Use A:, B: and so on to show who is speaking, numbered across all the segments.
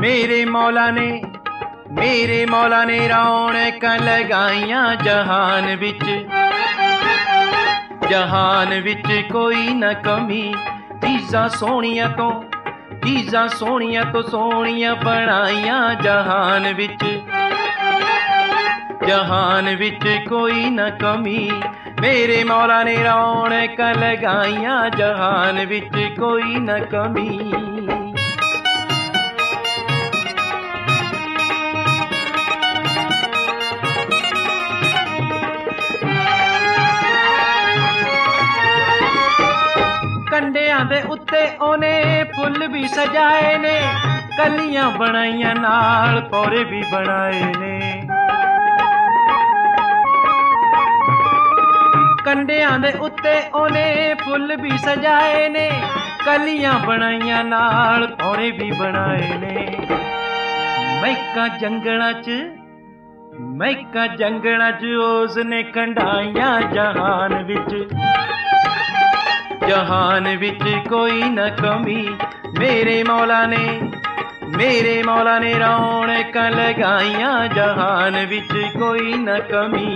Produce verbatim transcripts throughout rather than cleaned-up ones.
A: मेरे मौला ने मेरे मौला ने रौनकां लगाइयां जहान विच, जहान विच कोई न कमी। चीज़ां सोहणियां तो चीज़ां सोहणियां तो सोहणियां बनाइयां जहान विच, जहान विच कोई न कमी। मेरे मौला ने रौनकां लगाइयां जहान विच कोई न कमी। कंडियां दे उत्ते ओने फुल भी सजाए ने, कलियां बनाइयां नाल पौरे भी बनाए ने। कंडियां दे उत्ते ओने फुल भी सजाए ने, कलियां बनाइयां नाल पौरे भी बनाए ने। मैका जंगलां च मैका जंगलां च उसने कंडाइयां जहान विच, जहान विच कोई न कमी। मेरे मौला ने मेरे मौला ने रौनकां लगाइयां जहान विच कोई न कमी।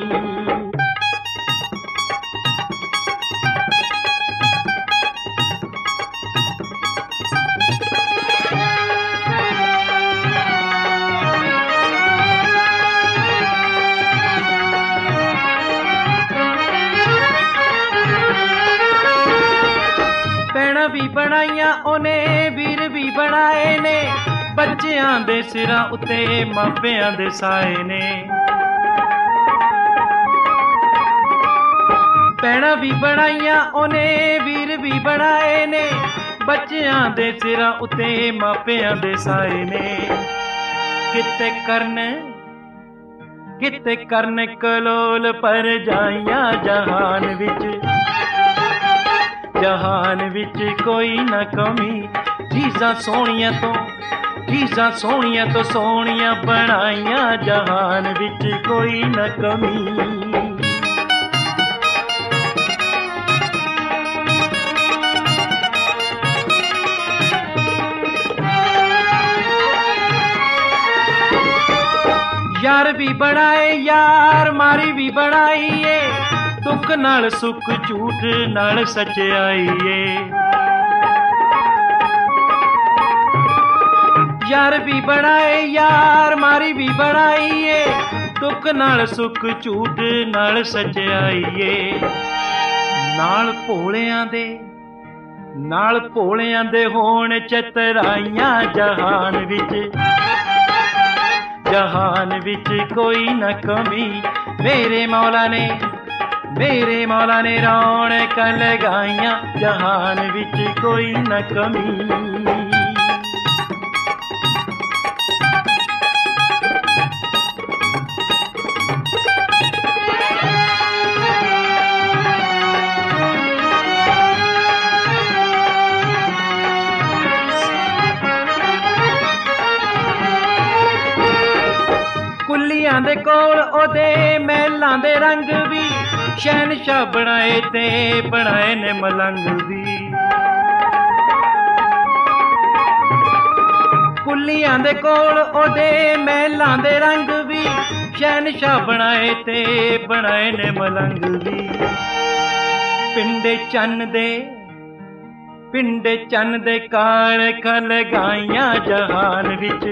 A: भी बनाइयां ओने वीर भी बनाए ने, बच्चियां दे सिरां उत्ते मापियां दे साए ने। भैणां भी बनाइयां ओने वीर भी बनाए ने, बच्चियां दे सिरां उत्ते मापियां दे साए ने। किते करन किते करन कलोल पर जाइयां जहान विच, जहान विच कोई न कमी। चीज़ां सोहणियां तो चीज़ां सोहणियां तो सोहणियां बनाइयां जहान विच कोई न कमी। यार भी बनाए यार मारी भी बनाई है, दुख नाल सुख झूठ नाल सच्चाई है। यार भी बनाए यार मारी भी बनाई है, दुख नाल सुख झूठ नाल सच्चाई है। नाल भोलियां दे नाल भोलियां दे होण चतराइयां जहान विच, जहान विच कोई न कमी। मेरे मौला ने मेरे मौला ने रौनकां लगाइयां जहान विच कोई न कमी। कुलियां दे कोल ओदे महलां दे रंग भी, शहनशाह बनाए ते बनाए ने मलंग भी। कुलियां दे कोल ओदे महलां दे रंग भी, शहनशाह बनाए ते बनाए ने मलंग भी। पिंडे चन्न दे पिंडे चन्न दे कालखां लगाइयां जहान विच,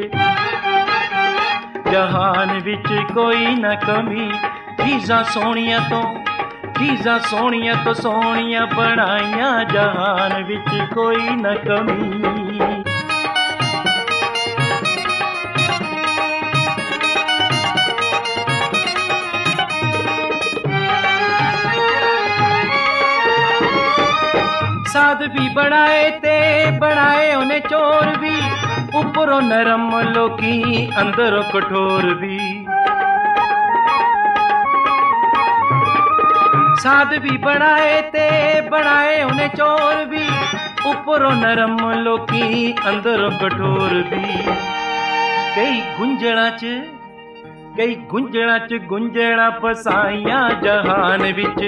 A: जहान विच कोई न कमी। चीज़ां सोहणियां तो चीज़ां सोहणियां तो सोहणियां बनाइयां जहान विच कोई न कमी। साध भी बनाए ते बनाए उन्हें चोर भी, उपरों नरम लोकी अंदरों कठोर भी। साध भी बनाए ते बनाए उन्हें चोर भी, उपरों नरम लोकी अंदरों कठोर भी। कई गुंजणा च कई गुंजणा च गुंजणा फसाइयां जहान विच,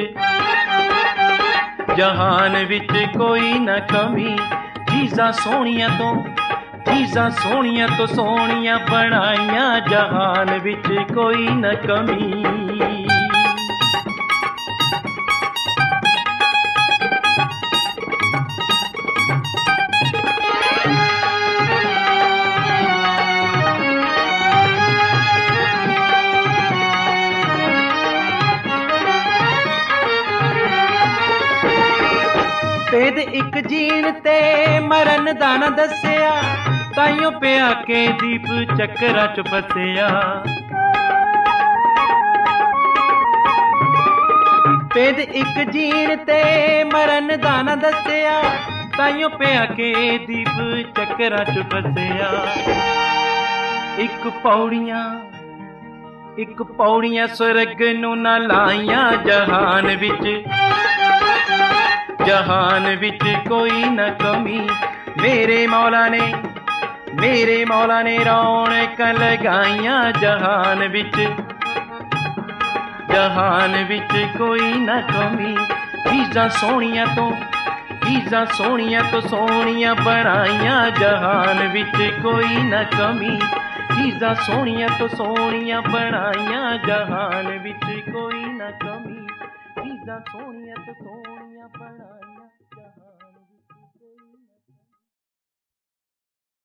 A: जहान विच कोई न कमी। चीज़ां सोहणियां तो चीज़ां सोहणियां तो सोहणियां बनाइयां जहान विच कोई न कमी। भेद इक जीण ते मरन दा ना दस्सिया, ताइयों पिया के दीप चक्करा च फसिया। भेद इक जीण ते मरन दा ना दस्सिया, ताइयों पिया के दीप चक्करा च फसिया। इक पौड़ियां इक पौड़ियां सुरग नू ना लाइयां जहान विच, जहान विच कोई न कमी। मेरे मौला ने मेरे मौला ने रौनकां लगाइयां जहान विच, जहान विच कोई न कमी। चीज़ां सोहणियां तो चीज़ां सोहणियां तो सोहणियां बनाइयां जहान विच कोई न कमी। चीज़ां सोहणियां तो सोहणियां बनाइयां जहान विच कोई न कमी। चीज़ां सोहणियां तो सोहणियां बनाइयां।